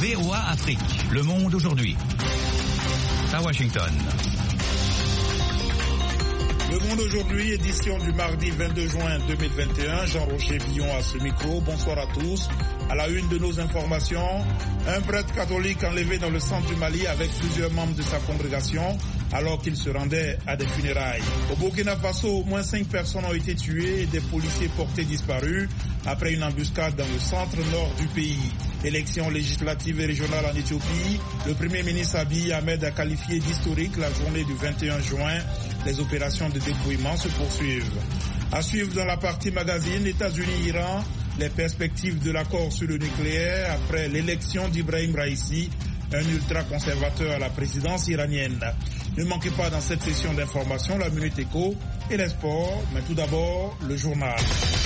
VOA Afrique, le monde aujourd'hui. À Washington. Le monde aujourd'hui, édition du mardi 22 juin 2021. Jean-Roger Billon à ce micro. Bonsoir à tous. À la une de nos informations, un prêtre catholique enlevé dans le centre du Mali avec plusieurs membres de sa congrégation alors qu'il se rendait à des funérailles. Au Burkina Faso, au moins 5 personnes ont été tuées et des policiers portés disparus après une embuscade dans le centre nord du pays. Élections législatives et régionales en Éthiopie, le Premier ministre Abiy Ahmed a qualifié d'historique la journée du 21 juin. Les opérations de dépouillement se poursuivent. À suivre dans la partie magazine, États-Unis-Iran, les perspectives de l'accord sur le nucléaire après l'élection d'Ibrahim Raïssi, un ultra-conservateur à la présidence iranienne. Ne manquez pas dans cette session d'information la Minute Éco et les sports, mais tout d'abord le journal.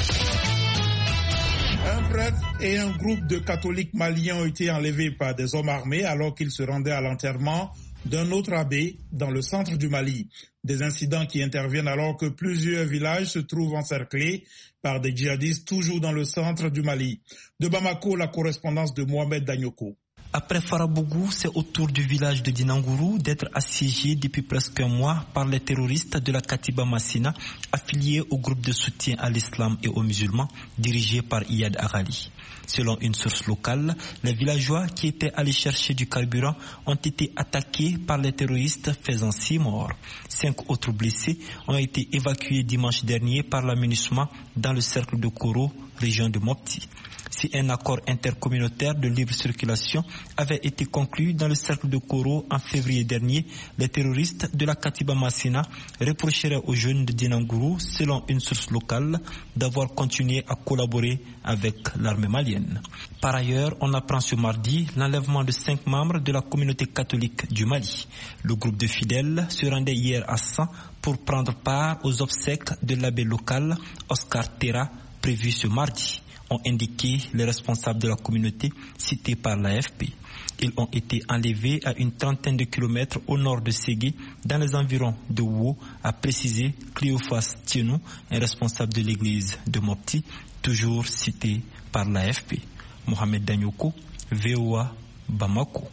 Un prêtre et un groupe de catholiques maliens ont été enlevés par des hommes armés alors qu'ils se rendaient à l'enterrement d'un autre abbé dans le centre du Mali. Des incidents qui interviennent alors que plusieurs villages se trouvent encerclés par des djihadistes toujours dans le centre du Mali. De Bamako, la correspondance de Mohamed Danyoko. Après Farabougou, c'est au tour du village de Dinangourou d'être assiégé depuis presque un mois par les terroristes de la Katiba Massina, affiliés au groupe de soutien à l'islam et aux musulmans, dirigé par Iyad Aghali. Selon une source locale, les villageois qui étaient allés chercher du carburant ont été attaqués par les terroristes, faisant 6 morts. 5 autres blessés ont été évacués dimanche dernier par la MINUSMA dans le cercle de Koro, région de Mopti. Si un accord intercommunautaire de libre circulation avait été conclu dans le cercle de Koro en février dernier, les terroristes de la Katiba Massina reprocheraient aux jeunes de Dinangourou, selon une source locale, d'avoir continué à collaborer avec l'armée malienne. Par ailleurs, on apprend ce mardi l'enlèvement de 5 membres de la communauté catholique du Mali. Le groupe de fidèles se rendait hier à San pour prendre part aux obsèques de l'abbé local Oscar Terra, prévu ce mardi, ont indiqué les responsables de la communauté cités par l'AFP. Ils ont été enlevés à une trentaine de kilomètres au nord de Ségué, dans les environs de Wo, a précisé Cléophas Tienou, un responsable de l'église de Mopti, toujours cité par l'AFP. Mohamed Danyoko, VOA, Bamako.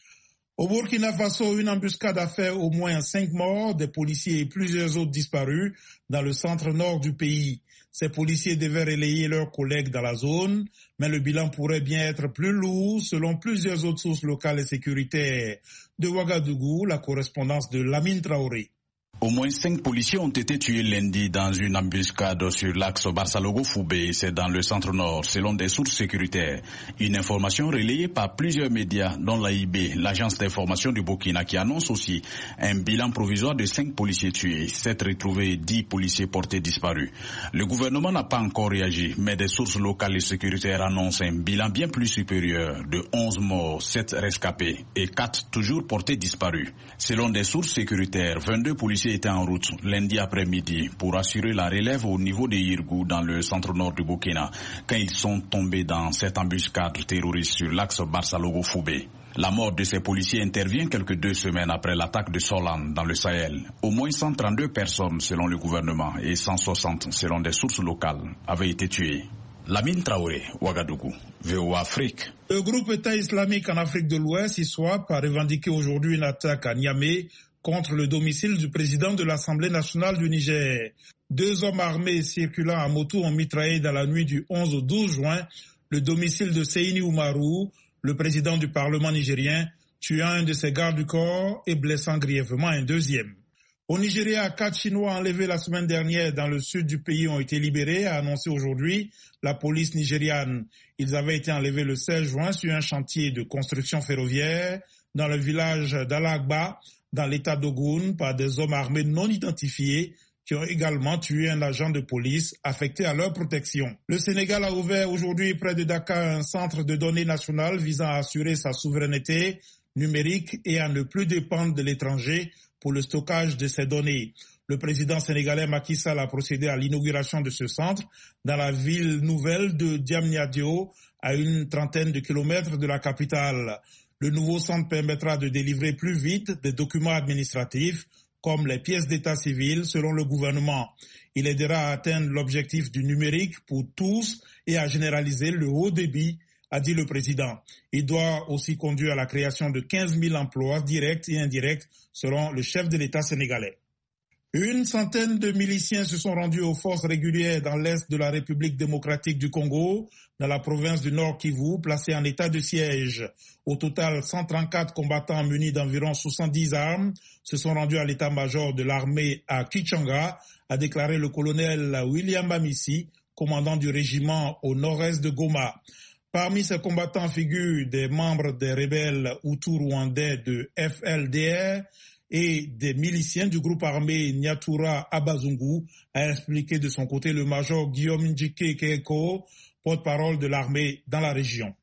Au Burkina Faso, une embuscade a fait au moins 5 morts, des policiers et plusieurs autres disparus dans le centre nord du pays. Ces policiers devaient relayer leurs collègues dans la zone, mais le bilan pourrait bien être plus lourd selon plusieurs autres sources locales et sécuritaires. De Ouagadougou, la correspondance de Lamine Traoré. Au moins 5 policiers ont été tués lundi dans une embuscade sur l'axe Barsalogo-Foubé, c'est dans le centre-nord, selon des sources sécuritaires. Une information relayée par plusieurs médias, dont l'AIB, l'agence d'information du Burkina, qui annonce aussi un bilan provisoire de 5 policiers tués, 7 retrouvés et 10 policiers portés disparus. Le gouvernement n'a pas encore réagi, mais des sources locales et sécuritaires annoncent un bilan bien plus supérieur de 11 morts, 7 rescapés et 4 toujours portés disparus. Selon des sources sécuritaires, 22 policiers étaient en route lundi après-midi pour assurer la relève au niveau de Yirgou dans le centre-nord du Burkina quand ils sont tombés dans cette embuscade terroriste sur l'axe Barsalogo-Foubé. La mort de ces policiers intervient quelques 2 semaines après l'attaque de Solan dans le Sahel. Au moins 132 personnes selon le gouvernement et 160 selon des sources locales avaient été tuées. Lamine Traoré, Ouagadougou, VOA Afrique. Le groupe État islamique en Afrique de l'Ouest, ISWAP, a revendiqué aujourd'hui une attaque à Niamey contre le domicile du président de l'Assemblée nationale du Niger. 2 hommes armés circulant à moto ont mitraillé dans la nuit du 11 au 12 juin le domicile de Seyni Oumarou, le président du Parlement nigérien, tuant un de ses gardes du corps et blessant grièvement un deuxième. Au Nigeria, 4 Chinois enlevés la semaine dernière dans le sud du pays ont été libérés, a annoncé aujourd'hui la police nigériane. Ils avaient été enlevés le 16 juin sur un chantier de construction ferroviaire dans le village d'Alagba, dans l'état d'Ogun, par des hommes armés non identifiés qui ont également tué un agent de police affecté à leur protection. Le Sénégal a ouvert aujourd'hui près de Dakar un centre de données national visant à assurer sa souveraineté numérique et à ne plus dépendre de l'étranger pour le stockage de ces données. Le président sénégalais Macky Sall a procédé à l'inauguration de ce centre dans la ville nouvelle de Diamniadio, à une trentaine de kilomètres de la capitale. Le nouveau centre permettra de délivrer plus vite des documents administratifs comme les pièces d'état civil selon le gouvernement. Il aidera à atteindre l'objectif du numérique pour tous et à généraliser le haut débit a dit le président. Il doit aussi conduire à la création de 15 000 emplois directs et indirects, selon le chef de l'État sénégalais. Une centaine de miliciens se sont rendus aux forces régulières dans l'est de la République démocratique du Congo, dans la province du Nord Kivu, placés en état de siège. Au total, 134 combattants munis d'environ 70 armes se sont rendus à l'état-major de l'armée à Kichanga, a déclaré le colonel William Bamissi, commandant du régiment au nord-est de Goma. Parmi ces combattants figurent des membres des rebelles Hutus rwandais de FLDR et des miliciens du groupe armé Nyatura Abazungu, a expliqué de son côté le major Guillaume Njike Keko, porte-parole de l'armée dans la région.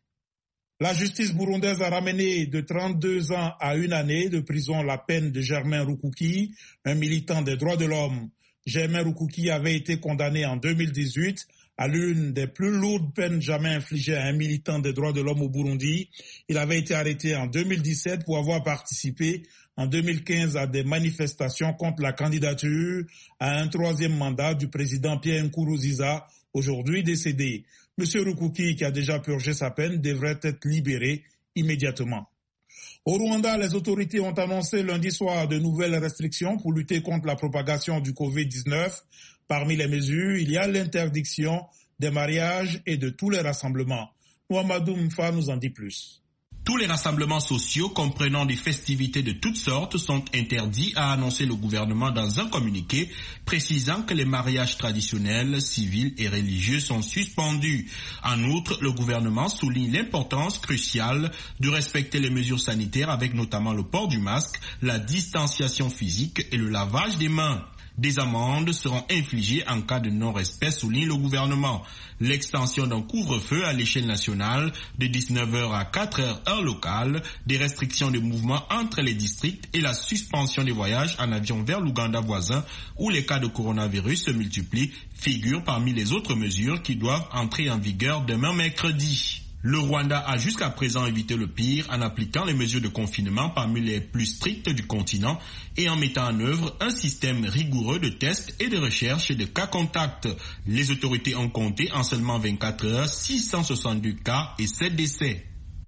La justice burundaise a ramené de 32 ans à 1 année de prison la peine de Germain Rukuki, un militant des droits de l'homme. Germain Rukuki avait été condamné en 2018 à l'une des plus lourdes peines jamais infligées à un militant des droits de l'homme au Burundi. Il avait été arrêté en 2017 pour avoir participé en 2015 à des manifestations contre la candidature à un 3e mandat du président Pierre Nkurunziza, aujourd'hui décédé. Monsieur Rukuki, qui a déjà purgé sa peine, devrait être libéré immédiatement. Au Rwanda, les autorités ont annoncé lundi soir de nouvelles restrictions pour lutter contre la propagation du Covid-19. Parmi les mesures, il y a l'interdiction des mariages et de tous les rassemblements. Mouamadou Mfa nous en dit plus. Tous les rassemblements sociaux comprenant des festivités de toutes sortes sont interdits, a annoncé le gouvernement dans un communiqué précisant que les mariages traditionnels, civils et religieux sont suspendus. En outre, le gouvernement souligne l'importance cruciale de respecter les mesures sanitaires avec notamment le port du masque, la distanciation physique et le lavage des mains. Des amendes seront infligées en cas de non-respect, souligne le gouvernement. L'extension d'un couvre-feu à l'échelle nationale de 19h à 4h heure locale, des restrictions de mouvement entre les districts et la suspension des voyages en avion vers l'Ouganda voisin où les cas de coronavirus se multiplient figurent parmi les autres mesures qui doivent entrer en vigueur demain mercredi. Le Rwanda a jusqu'à présent évité le pire en appliquant les mesures de confinement parmi les plus strictes du continent et en mettant en œuvre un système rigoureux de tests et de recherche de cas contacts. Les autorités ont compté en seulement 24 heures 662 cas et 7 décès.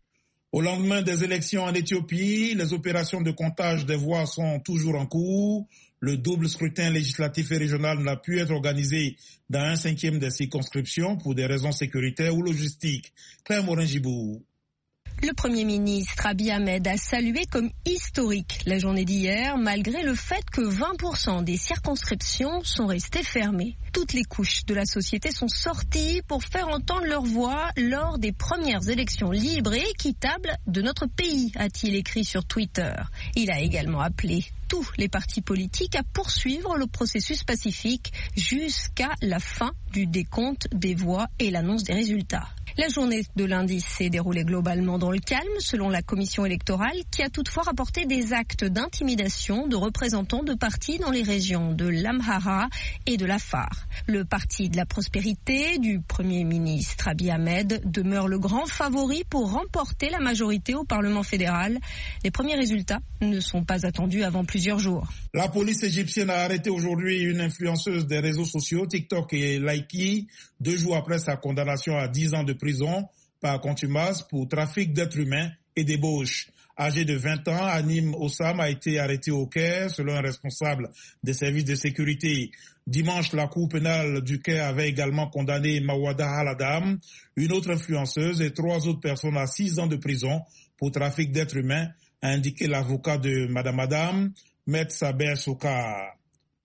Au lendemain des élections en Éthiopie, les opérations de comptage des voix sont toujours en cours. Le double scrutin législatif et régional n'a pu être organisé dans 1/5 des circonscriptions pour des raisons sécuritaires ou logistiques. Claire Morin-Gibou. Le Premier ministre Abiy Ahmed a salué comme historique la journée d'hier, malgré le fait que 20% des circonscriptions sont restées fermées. Toutes les couches de la société sont sorties pour faire entendre leur voix lors des premières élections libres et équitables de notre pays, a-t-il écrit sur Twitter. Il a également appelé tous les partis politiques à poursuivre le processus pacifique jusqu'à la fin du décompte des voix et l'annonce des résultats. La journée de lundi s'est déroulée globalement dans le calme, selon la commission électorale, qui a toutefois rapporté des actes d'intimidation de représentants de partis dans les régions de l'Amhara et de l'Afar. Le parti de la prospérité du Premier ministre Abiy Ahmed demeure le grand favori pour remporter la majorité au Parlement fédéral. Les premiers résultats ne sont pas attendus avant plusieurs jours. La police égyptienne a arrêté aujourd'hui une influenceuse des réseaux sociaux, TikTok et Likee, 2 jours après sa condamnation à 10 ans de prison par contumace pour trafic d'êtres humains et débauche. Âgée de 20 ans, Anim Ossam a été arrêtée au Caire selon un responsable des services de sécurité. Dimanche, la Cour pénale du Caire avait également condamné Mawada Haladam, une autre influenceuse et 3 autres personnes à 6 ans de prison pour trafic d'êtres humains, a indiqué l'avocat de Madame Adam, Maître Saber Soukar.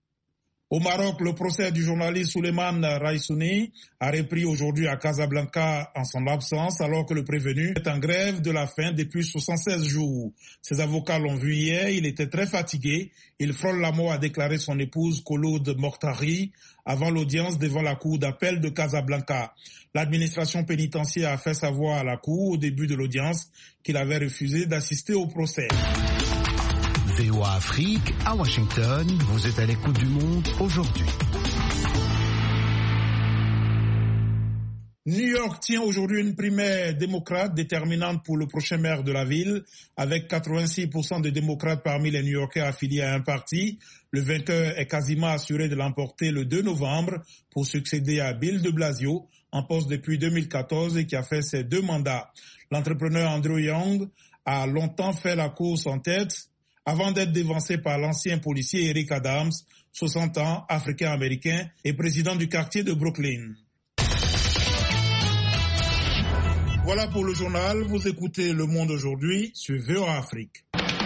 Au Maroc, le procès du journaliste Souleymane Raissouni a repris aujourd'hui à Casablanca en son absence, alors que le prévenu est en grève de la faim depuis 76 jours. Ses avocats l'ont vu hier, il était très fatigué. Il frôle la mort, a déclaré son épouse Khouloud Mortari avant l'audience devant la cour d'appel de Casablanca. L'administration pénitentiaire a fait savoir à la cour au début de l'audience qu'il avait refusé d'assister au procès. VOA Afrique, à Washington, vous êtes à l'écoute du monde aujourd'hui. New York tient aujourd'hui une primaire démocrate déterminante pour le prochain maire de la ville, avec 86% de démocrates parmi les New-Yorkais affiliés à un parti. Le vainqueur est quasiment assuré de l'emporter le 2 novembre pour succéder à Bill de Blasio, en poste depuis 2014 et qui a fait ses 2 mandats. L'entrepreneur Andrew Young a longtemps fait la course en tête avant d'être dévancé par l'ancien policier Eric Adams, 60 ans, africain-américain et président du quartier de Brooklyn. Voilà pour le journal. Vous écoutez Le Monde aujourd'hui sur VOA Afrique.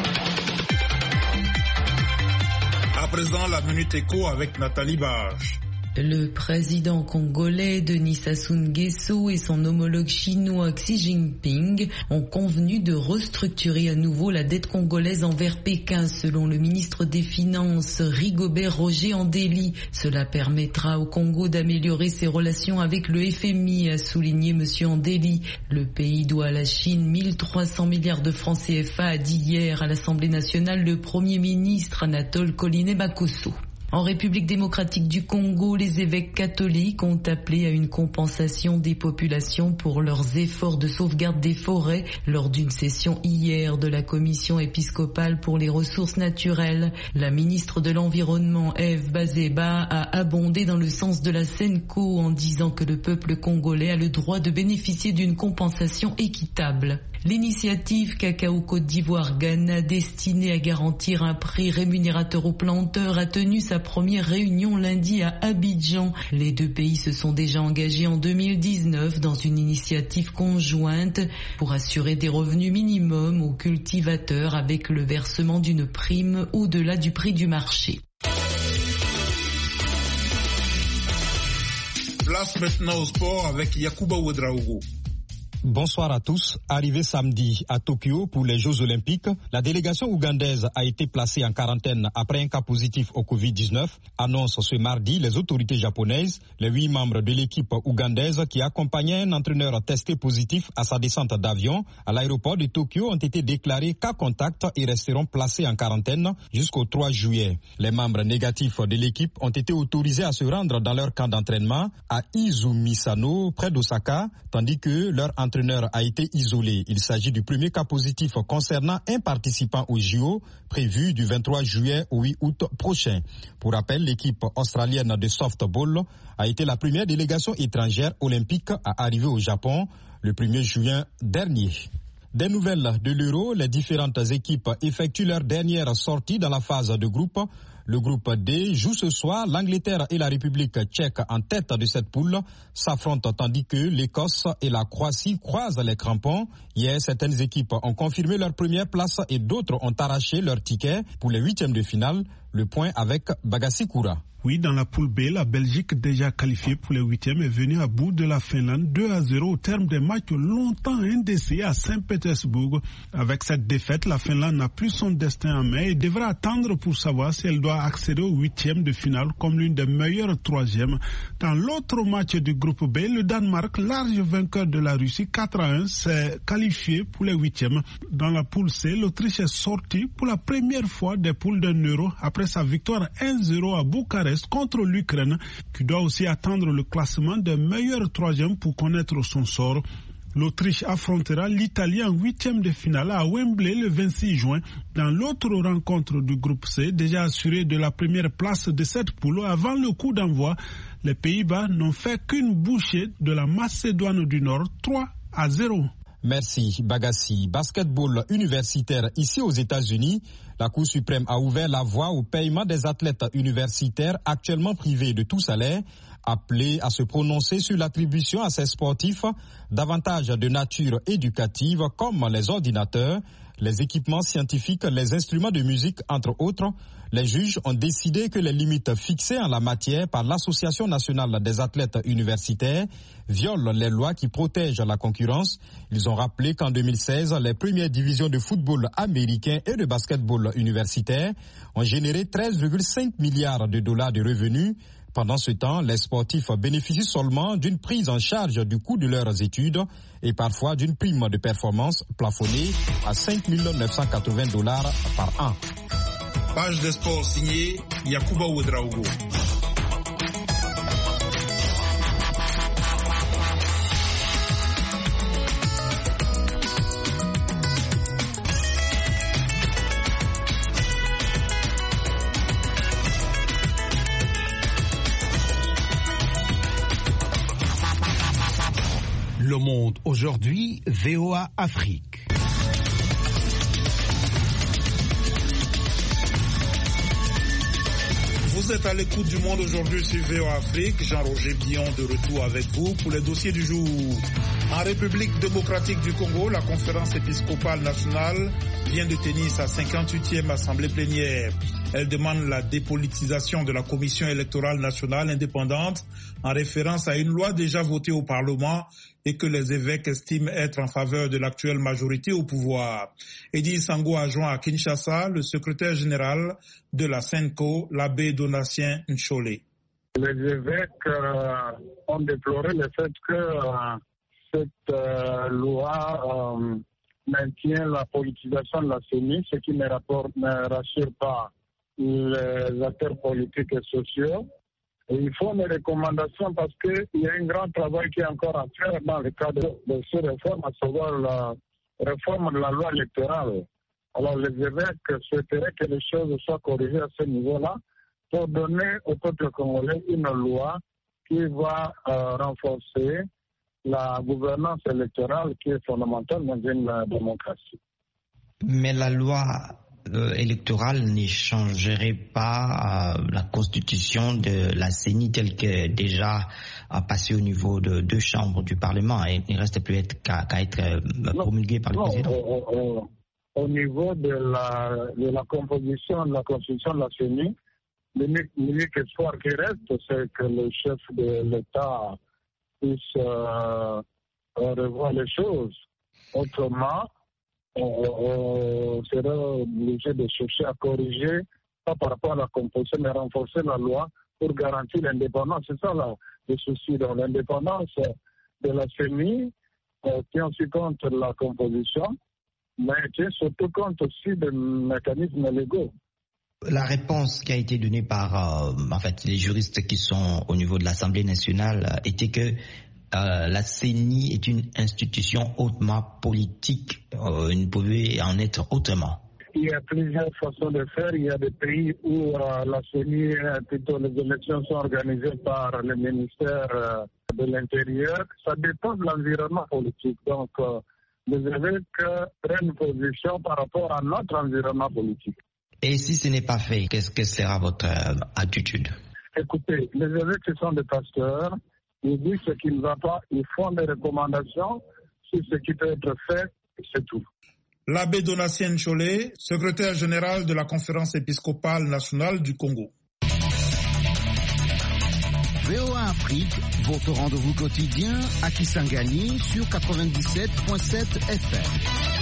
À présent, la Minute Éco avec Nathalie Barge. Le président congolais Denis Sassou Nguesso et son homologue chinois Xi Jinping ont convenu de restructurer à nouveau la dette congolaise envers Pékin, selon le ministre des Finances Rigobert Roger Andéli. Cela permettra au Congo d'améliorer ses relations avec le FMI, a souligné M. Andéli. Le pays doit à la Chine 1300 milliards de francs CFA, a dit hier à l'Assemblée nationale le Premier ministre Anatole Koliné-Bakosso. En République démocratique du Congo, les évêques catholiques ont appelé à une compensation des populations pour leurs efforts de sauvegarde des forêts lors d'une session hier de la commission épiscopale pour les ressources naturelles. La ministre de l'Environnement, Eve Bazeba, a abondé dans le sens de la SENCO en disant que le peuple congolais a le droit de bénéficier d'une compensation équitable. L'initiative Cacao Côte d'Ivoire-Ghana, destinée à garantir un prix rémunérateur aux planteurs, a tenu sa première réunion lundi à Abidjan. Les 2 pays se sont déjà engagés en 2019 dans une initiative conjointe pour assurer des revenus minimums aux cultivateurs avec le versement d'une prime au-delà du prix du marché. Place maintenant au sport avec Yacouba Ouedraogo. Bonsoir à tous. Arrivé samedi à Tokyo pour les Jeux Olympiques, la délégation ougandaise a été placée en quarantaine après un cas positif au Covid-19, annoncent ce mardi les autorités japonaises. Les 8 membres de l'équipe ougandaise qui accompagnaient un entraîneur testé positif à sa descente d'avion à l'aéroport de Tokyo ont été déclarés cas contact et resteront placés en quarantaine jusqu'au 3 juillet. Les membres négatifs de l'équipe ont été autorisés à se rendre dans leur camp d'entraînement à Izumisano, près d'Osaka, tandis que leur entraîneur a été isolé. Il s'agit du premier cas positif concernant un participant au JO prévu du 23 juillet au 8 août prochain. Pour rappel, l'équipe australienne de softball a été la première délégation étrangère olympique à arriver au Japon le 1er juin dernier. Des nouvelles de l'Euro, les différentes équipes effectuent leur dernière sortie dans la phase de groupe. Le groupe D joue ce soir. L'Angleterre et la République tchèque en tête de cette poule s'affrontent tandis que l'Écosse et la Croatie croisent les crampons. Hier, certaines équipes ont confirmé leur première place et d'autres ont arraché leur ticket pour les 8e de finale. Le point avec Bagassi Koura. Oui, dans la poule B, la Belgique, déjà qualifiée pour les 8e, est venue à bout de la Finlande 2-0 au terme des matchs longtemps indécis à Saint-Pétersbourg. Avec cette défaite, la Finlande n'a plus son destin en main et devra attendre pour savoir si elle doit accéder au 8e de finale comme l'une des meilleures 3e. Dans l'autre match du groupe B, le Danemark, large vainqueur de la Russie 4-1, s'est qualifié pour les 8e. Dans la poule C, l'Autriche est sortie pour la première fois des poules d'un Euro après sa victoire 1-0 à Bucarest contre l'Ukraine, qui doit aussi attendre le classement des meilleurs 3e pour connaître son sort. L'Autriche affrontera l'Italie en 8e de finale à Wembley le 26 juin. Dans l'autre rencontre du groupe C, déjà assuré de la première place de cette poule avant le coup d'envoi, les Pays-Bas n'ont fait qu'une bouchée de la Macédoine du Nord, 3-0. Merci Bagassi. Basketball universitaire ici aux États-Unis. La Cour suprême a ouvert la voie au paiement des athlètes universitaires actuellement privés de tout salaire, appelés à se prononcer sur l'attribution à ces sportifs d'avantages de nature éducative comme les ordinateurs, les équipements scientifiques, les instruments de musique, entre autres. Les juges ont décidé que les limites fixées en la matière par l'Association nationale des athlètes universitaires violent les lois qui protègent la concurrence. Ils ont rappelé qu'en 2016, les premières divisions de football américain et de basketball universitaire ont généré 13,5 milliards de dollars de revenus. Pendant ce temps, les sportifs bénéficient seulement d'une prise en charge du coût de leurs études et parfois d'une prime de performance plafonnée à 5 980 dollars par an. Page de sport signée Yacouba Ouedraogo. Le Monde aujourd'hui, VOA Afrique. Vous êtes à l'écoute du Monde aujourd'hui sur VOA Afrique. Jean-Roger Bion de retour avec vous pour les dossiers du jour. En République démocratique du Congo, la conférence épiscopale nationale vient de tenir sa 58e assemblée plénière. Elle demande la dépolitisation de la Commission électorale nationale indépendante en référence à une loi déjà votée au Parlement et que les évêques estiment être en faveur de l'actuelle majorité au pouvoir. Eddy Sango a joint à Kinshasa le secrétaire général de la SENCO, l'abbé Donatien Nchole. Les évêques ont déploré le fait que cette loi maintient la politisation de la CENI, ce qui ne rassure pas les acteurs politiques et sociaux. Et il faut des recommandations parce qu'il y a un grand travail qui est encore à faire dans le cadre de ces réformes, à savoir la réforme de la loi électorale. Alors les évêques souhaiteraient que les choses soient corrigées à ce niveau-là pour donner au peuple congolais une loi qui va renforcer la gouvernance électorale qui est fondamentale dans une démocratie. Mais la loi électorale ne changerait pas la constitution de la CENI telle que déjà passée au niveau de 2 chambres du Parlement et il ne reste plus qu'à être promulguée par le président. Au niveau de la composition de la constitution de la CENI, l'unique espoir qui reste, c'est que le chef de l'État puisse revoir les choses. Autrement, on sera obligé de chercher à corriger, pas par rapport à la composition, mais renforcer la loi pour garantir l'indépendance. C'est ça le souci. Donc, l'indépendance de la CENI tient aussi compte de la composition, mais tient surtout compte aussi des mécanismes légaux. La réponse qui a été donnée par les juristes qui sont au niveau de l'Assemblée nationale était que la CENI est une institution hautement politique. Il ne pouvait en être autrement. Il y a plusieurs façons de faire. Il y a des pays où la CENI, plutôt les élections sont organisées par le ministère de l'Intérieur. Ça dépend de l'environnement politique. Donc, les évêques prennent position par rapport à notre environnement politique. Et si ce n'est pas fait, qu'est-ce que sera votre attitude? Écoutez, les évêques sont des pasteurs. Ils disent ce qui ne va pas, ils font des recommandations sur ce qui peut être fait, c'est tout. L'abbé Donatien Nchole, secrétaire général de la conférence épiscopale nationale du Congo. VOA Afrique, votre rendez-vous quotidien à Kisangani sur 97.7 FM.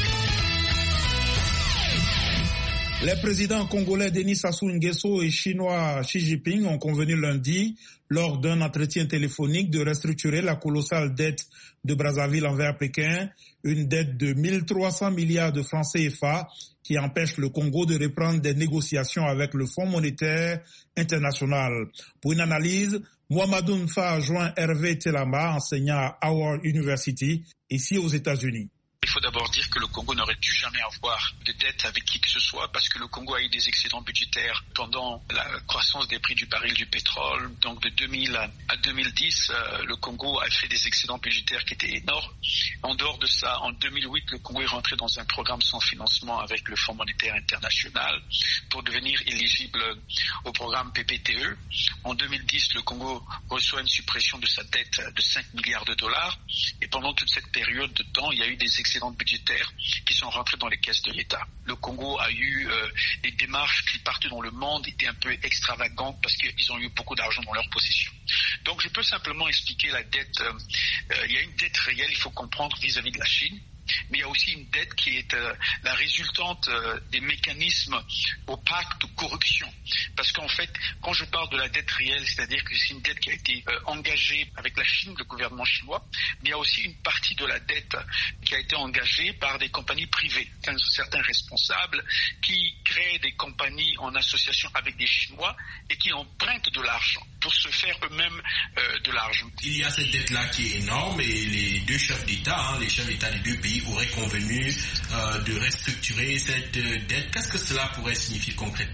Les présidents congolais Denis Sassou Nguesso et chinois Xi Jinping ont convenu lundi, lors d'un entretien téléphonique, de restructurer la colossale dette de Brazzaville envers Pékin, une dette de 1300 milliards de francs CFA qui empêche le Congo de reprendre des négociations avec le Fonds monétaire international. Pour une analyse, Mohamedou Nfa a joint Hervé Telama, enseignant à Howard University, ici aux États-Unis. Il faut d'abord dire que le Congo n'aurait dû jamais avoir de dette avec qui que ce soit parce que le Congo a eu des excédents budgétaires pendant la croissance des prix du baril du pétrole. Donc de 2000 à 2010, le Congo a fait des excédents budgétaires qui étaient énormes. En dehors de ça, en 2008, le Congo est rentré dans un programme sans financement avec le Fonds monétaire international pour devenir éligible au programme PPTE. En 2010, le Congo reçoit une suppression de sa dette de 5 milliards de dollars. Et pendant toute cette période de temps, il y a eu des excédents budgétaires qui sont rentrés dans les caisses de l'État. Le Congo a eu des démarches qui partout dans le monde étaient un peu extravagantes parce qu'ils ont eu beaucoup d'argent dans leur possession. Donc je peux simplement expliquer la dette. Il y a une dette réelle, il faut comprendre, vis-à-vis de la Chine. Mais il y a aussi une dette qui est la résultante des mécanismes opaques de corruption. Parce qu'en fait, quand je parle de la dette réelle, c'est-à-dire que c'est une dette qui a été engagée avec la Chine, le gouvernement chinois, mais il y a aussi une partie de la dette qui a été engagée par des compagnies privées, certains responsables qui créent des compagnies en association avec des Chinois et qui empruntent de l'argent pour se faire eux-mêmes de l'argent. Il y a cette dette-là qui est énorme et les deux chefs d'État, les chefs d'État des deux pays auraient convenu de restructurer cette dette. Qu'est-ce que cela pourrait signifier concrètement?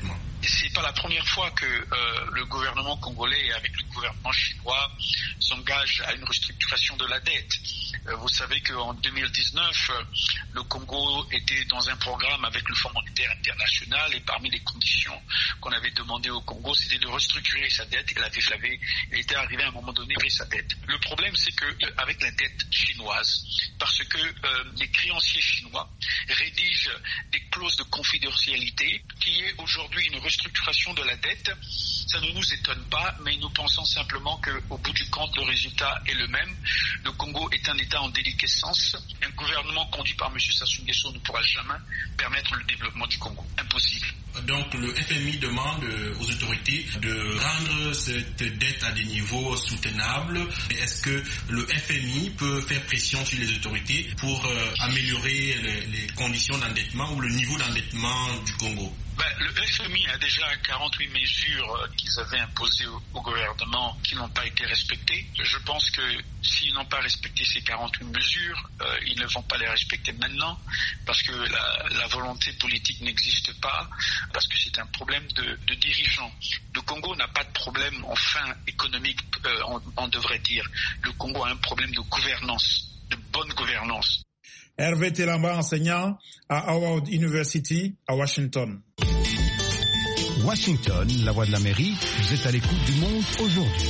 C'est pas la première fois que le gouvernement congolais, avec le gouvernement chinois, s'engage à une restructuration de la dette. Vous savez qu'en 2019, le Congo était dans un programme avec le Fonds monétaire international et parmi les conditions qu'on avait demandé au Congo, c'était de restructurer sa dette et il était arrivé à un moment donné à sa dette. Le problème, c'est que avec la dette chinoise, parce que les créanciers chinois rédigent des clauses de confidentialité qui est aujourd'hui une restructuration de la dette, ça ne nous étonne pas, mais nous pensons simplement qu'au bout du compte, le résultat est le même. Le Congo est un État en déliquescence. Un gouvernement conduit par M. Sassou Nguesso ne pourra jamais permettre le développement du Congo. Impossible. Donc le FMI demande aux autorités de rendre cette dette à des niveaux soutenables. Est-ce que le FMI peut faire pression sur les autorités pour améliorer les conditions d'endettement ou le niveau d'endettement du Congo? Le FMI a déjà 48 mesures qu'ils avaient imposées au gouvernement qui n'ont pas été respectées. Je pense que s'ils n'ont pas respecté ces 48 mesures, ils ne vont pas les respecter maintenant parce que la volonté politique n'existe pas, parce que c'est un problème de dirigeants. Le Congo n'a pas de problème en fin économique, on devrait dire. Le Congo a un problème de gouvernance, de bonne gouvernance. Hervé Telamba, enseignant à Howard University à Washington. Washington, la voix de l'Amérique, vous êtes à l'écoute du Monde aujourd'hui.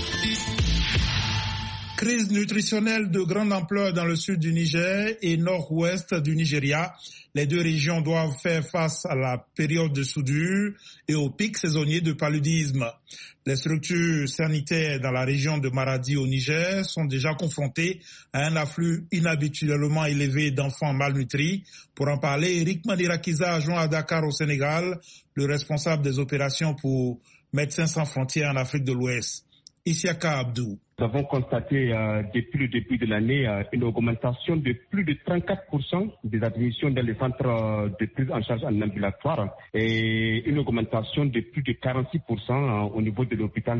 Crise nutritionnelle de grande ampleur dans le sud du Niger et nord-ouest du Nigeria. Les deux régions doivent faire face à la période de soudure et au pic saisonnier de paludisme. Les structures sanitaires dans la région de Maradi au Niger sont déjà confrontées à un afflux inhabituellement élevé d'enfants malnutris. Pour en parler, Eric Mandirakiza, joint à Dakar au Sénégal, le responsable des opérations pour Médecins sans frontières en Afrique de l'Ouest. Isiaka Abdou. Nous avons constaté depuis le début de l'année une augmentation de plus de 34% des admissions dans les centres de prise en charge en ambulatoire et une augmentation de plus de 46% au niveau de l'hôpital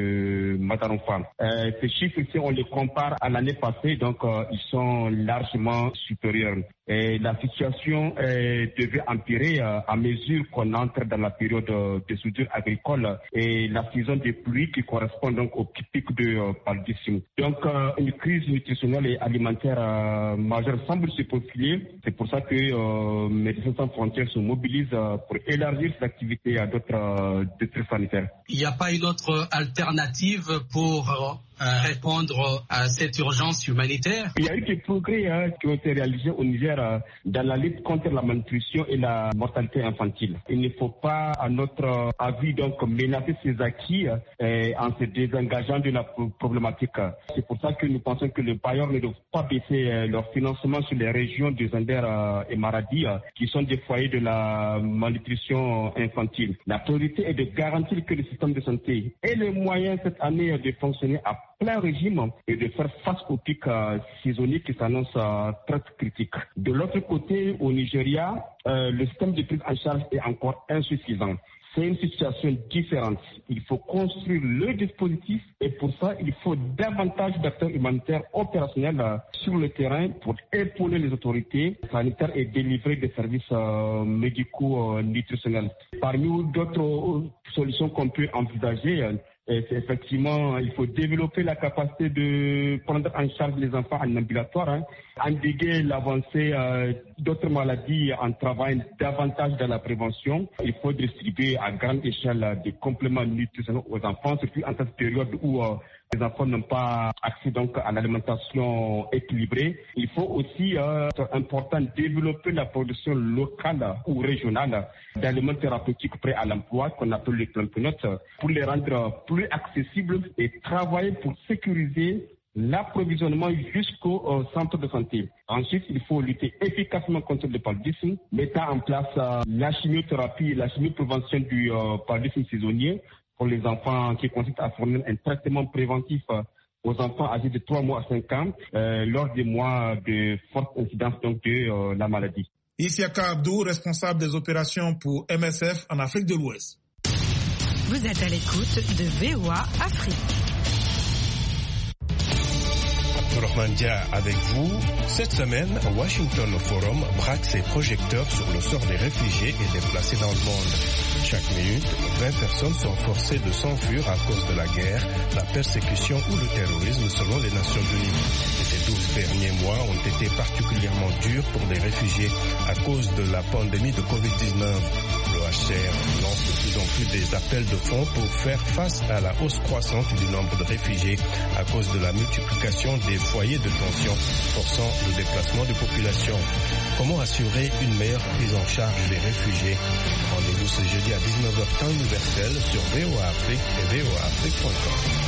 de Madaronfa. Ces chiffres-ci, on les compare à l'année passée, donc ils sont largement supérieurs. Et la situation devait empirer à mesure qu'on entre dans la période de soudure agricole et la saison des pluies qui correspond donc au pic de paludisme. Donc une crise nutritionnelle et alimentaire majeure semble se profiler. C'est pour ça que Médecins sans frontières se mobilisent pour élargir cette activité à d'autres districts sanitaires. Il n'y a pas une autre alternative pour répondre à cette urgence humanitaire? Il y a eu des progrès qui ont été réalisés au Niger dans la lutte contre la malnutrition et la mortalité infantile. Il ne faut pas, à notre avis, donc menacer ces acquis en se désengageant de la problématique. C'est pour ça que nous pensons que les bailleurs ne doivent pas baisser leur financement sur les régions de Zander et Maradi, qui sont des foyers de la malnutrition infantile. La priorité est de garantir que le système de santé ait les moyens cette année de fonctionner à plein régime et de faire face au pic saisonnier qui s'annonce très critique. De l'autre côté, au Nigeria, le système de prise en charge est encore insuffisant. C'est une situation différente. Il faut construire le dispositif et pour ça, il faut davantage d'acteurs humanitaires opérationnels sur le terrain pour épauler les autorités sanitaires et délivrer des services médicaux nutritionnels. Parmi d'autres solutions qu'on peut envisager, effectivement, il faut développer la capacité de prendre en charge les enfants en ambulatoire, endiguer l'avancée d'autres maladies en travaillant davantage dans la prévention. Il faut distribuer à grande échelle des compléments nutritionnels aux enfants, surtout en cette période où les enfants n'ont pas accès donc à l'alimentation équilibrée. Il faut aussi, c'est important, développer la production locale ou régionale d'aliments thérapeutiques prêts à l'emploi, qu'on appelle les plampenotes, pour les rendre plus accessibles et travailler pour sécuriser l'approvisionnement jusqu'au centre de santé. Ensuite, il faut lutter efficacement contre le paludisme, mettant en place la chimiothérapie, la chimioprévention du paludisme saisonnier pour les enfants qui consiste à fournir un traitement préventif aux enfants âgés de 3 mois à 5 ans lors des mois de forte incidence donc de la maladie. Isiaka Abdou, responsable des opérations pour MSF en Afrique de l'Ouest. Vous êtes à l'écoute de VOA Afrique. Abdourahmane avec vous. Cette semaine, Washington Forum braque ses projecteurs sur le sort des réfugiés et déplacés dans le monde. Chaque minute, 20 personnes sont forcées de s'enfuir à cause de la guerre, la persécution ou le terrorisme selon les Nations Unies. Et ces 12 derniers mois ont été particulièrement durs pour les réfugiés à cause de la pandémie de Covid-19. Le HCR lance de plus en plus des appels de fonds pour faire face à la hausse croissante du nombre de réfugiés à cause de la multiplication des foyers de tension forçant le déplacement de population. Comment assurer une meilleure prise en charge des réfugiés? Rendez-vous ce jeudi à 19h temps universel sur VOA Afrique et voaafrique.com.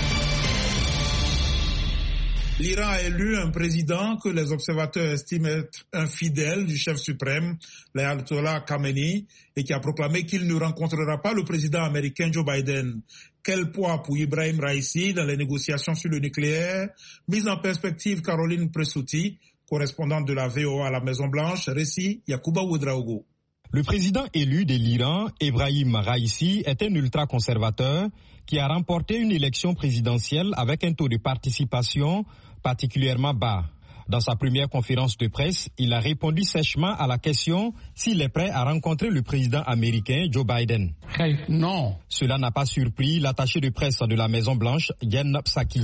L'Iran a élu un président que les observateurs estiment être infidèle du chef suprême, l'ayatollah Khamenei, et qui a proclamé qu'il ne rencontrera pas le président américain Joe Biden. Quel poids pour Ibrahim Raïssi dans les négociations sur le nucléaire? Mise en perspective Caroline Pressouti, correspondante de la VOA à la Maison-Blanche, récit Yacouba Ouedraogo. Le président élu de l'Iran, Ebrahim Raïssi, est un ultra-conservateur qui a remporté une élection présidentielle avec un taux de participation particulièrement bas. Dans sa première conférence de presse, il a répondu sèchement à la question s'il est prêt à rencontrer le président américain Joe Biden. Non. Cela n'a pas surpris l'attaché de presse de la Maison-Blanche, Jen Psaki.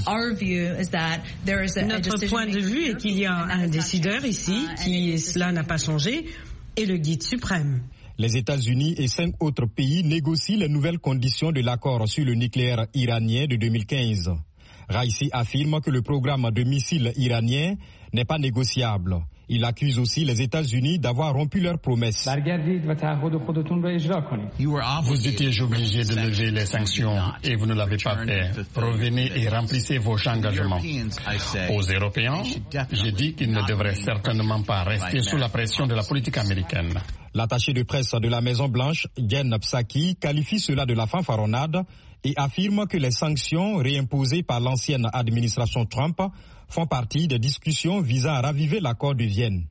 Notre point de vue est qu'il y a un décideur ici qui, cela n'a pas changé, est le guide suprême. Les États-Unis et 5 autres pays négocient les nouvelles conditions de l'accord sur le nucléaire iranien de 2015. Raïssi affirme que le programme de missiles iranien n'est pas négociable. Il accuse aussi les États-Unis d'avoir rompu leurs promesses. Vous étiez obligé de lever les sanctions et vous ne l'avez pas fait. Revenez et remplissez vos engagements. Aux Européens, j'ai dit qu'ils ne devraient certainement pas rester sous la pression de la politique américaine. L'attaché de presse de la Maison-Blanche, Jen Psaki, qualifie cela de la fanfaronnade et affirme que les sanctions réimposées par l'ancienne administration Trump font partie des discussions visant à raviver l'accord de Vienne.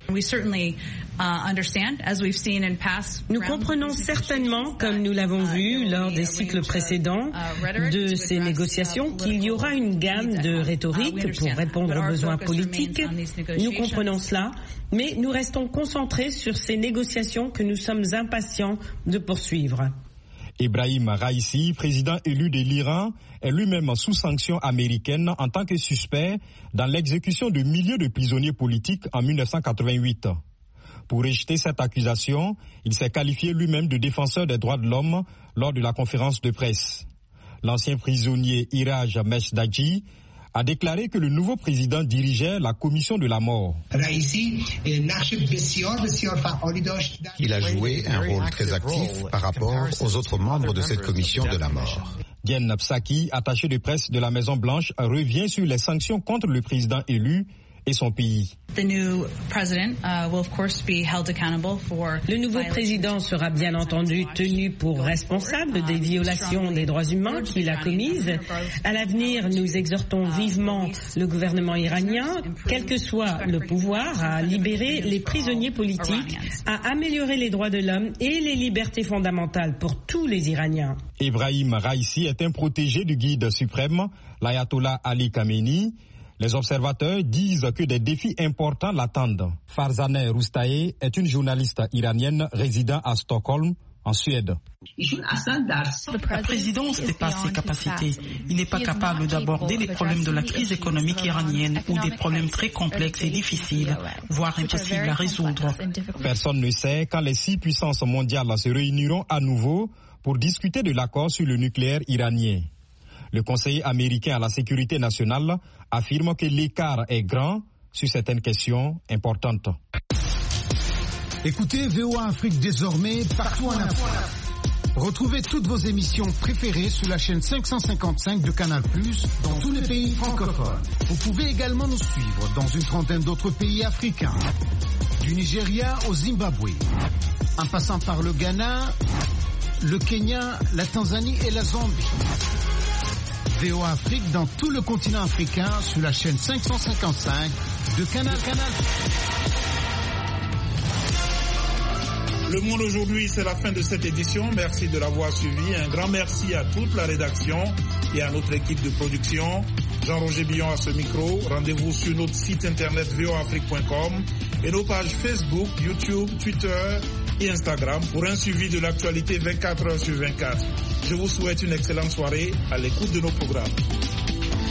Nous comprenons certainement, comme nous l'avons vu lors des cycles précédents de ces négociations, qu'il y aura une gamme de rhétorique pour répondre aux besoins politiques. Nous comprenons cela, mais nous restons concentrés sur ces négociations que nous sommes impatients de poursuivre. Ebrahim Raïssi, président élu de l'Iran, est lui-même sous sanction américaine en tant que suspect dans l'exécution de milliers de prisonniers politiques en 1988. Pour rejeter cette accusation, il s'est qualifié lui-même de défenseur des droits de l'homme lors de la conférence de presse. L'ancien prisonnier Iraj Mesdaji a déclaré que le nouveau président dirigeait la commission de la mort. Il a joué un rôle très actif par rapport aux autres membres de cette commission de la mort. Jen Psaki, attaché de presse de la Maison-Blanche, revient sur les sanctions contre le président élu et son pays. Le nouveau président sera bien entendu tenu pour responsable des violations des droits humains qu'il a commises. À l'avenir, nous exhortons vivement le gouvernement iranien, quel que soit le pouvoir, à libérer les prisonniers politiques, à améliorer les droits de l'homme et les libertés fondamentales pour tous les Iraniens. Ebrahim Raïssi est un protégé du guide suprême, l'ayatollah Ali Khamenei. Les observateurs disent que des défis importants l'attendent. Farzaneh Roustaé est une journaliste iranienne résidant à Stockholm, en Suède. La présidence dépasse ses capacités. Il n'est pas capable d'aborder les problèmes de la crise économique iranienne ou des problèmes très complexes et difficiles, voire impossibles à résoudre. Personne ne sait quand les 6 puissances mondiales se réuniront à nouveau pour discuter de l'accord sur le nucléaire iranien. Le conseiller américain à la sécurité nationale affirme que l'écart est grand sur certaines questions importantes. Écoutez VOA Afrique désormais partout en Afrique. Retrouvez toutes vos émissions préférées sur la chaîne 555 de Canal+, dans tous les pays francophones. Vous pouvez également nous suivre dans une trentaine d'autres pays africains, du Nigeria au Zimbabwe, en passant par le Ghana, le Kenya, la Tanzanie et la Zambie. VOA Afrique dans tout le continent africain sur la chaîne 555 de Canal. Le Monde aujourd'hui, c'est la fin de cette édition. Merci de l'avoir suivi. Un grand merci à toute la rédaction et à notre équipe de production. Jean-Roger Billon à ce micro. Rendez-vous sur notre site internet voafrique.com et nos pages Facebook, YouTube, Twitter et Instagram pour un suivi de l'actualité 24 heures sur 24. Je vous souhaite une excellente soirée à l'écoute de nos programmes.